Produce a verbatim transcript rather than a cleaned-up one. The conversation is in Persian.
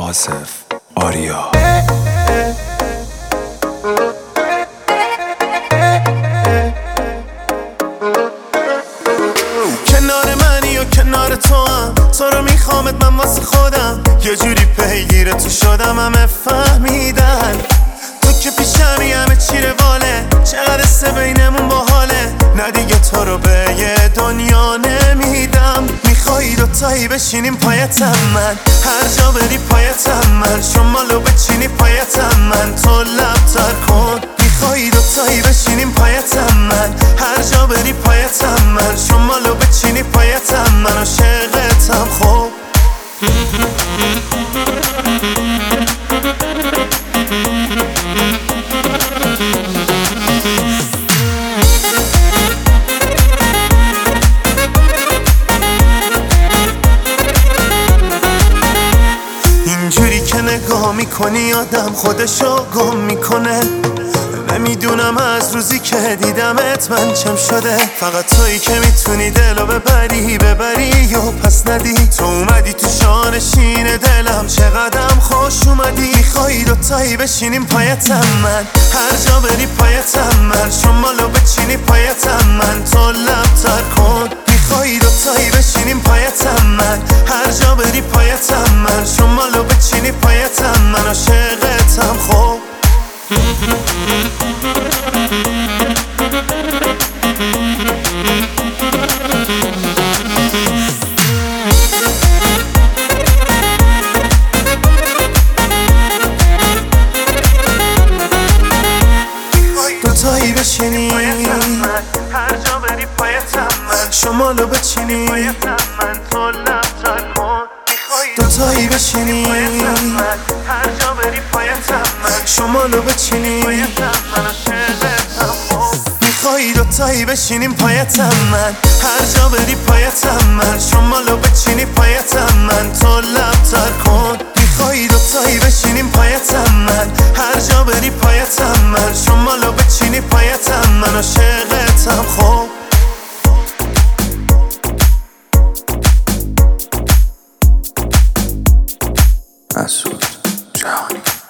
آصف آریا. کنار منی و کنار تو هم، تو رو میخوامت من واسه خودم، یه جوری پیگیر تو شدم همه فهمیدن تو که پیشمی همه چی رواله، چقدر سه بینمون باحاله، نه دیگه تو رو به یه دنیا نمیدم. میخوایی دوتایی بشینیم پایتم من، هر جا بری پایتم من، شمالو بچینی پایتم من، تو لب تر کن. میخوایی دوتایی بشینیم پایتم من، هر جا بری پایتم من، شمالو بچینی پایتم من، عاشقتم خوب. اینجوری که نگاه میکنی آدم خودشو گم میکنه، نمیدونم از روزی که دیدمت من چم شده. فقط تویی که میتونی دلو ببری ببری و پس ندی، تو اومدی تو شانشین دلم، چقدرم خوش اومدی. میخوایی دوتایی بشینیم پایتم من، هر جا بری پایتم من، شمالو بچینی پایتم من، تو لب تر کن. میخوایی دوتایی بشینیم پایتم من، هر جا بری پایتم من، شمالو بچینی پایتم من، عاشقتم خوب. دوتایی بشینی هر جا بری پایتم من، شمالو بچینی پایتم من، تو لب تر کن. دوتایی بشینی هر جا بری پایتم من، شمالو بچینی پایتم من، عاشقتم خوب. میخوایی دوتایی بشینیم پایتم من، هر جا بری پایتم من، شمالو بچینی پایتم من، تو لب تر کن. میخوایی دوتایی بشینیم پایتم من، هر جا بری پایتم من، شمالو بچینی پایتم من، عاشقتم خوب. مسعود جهانی.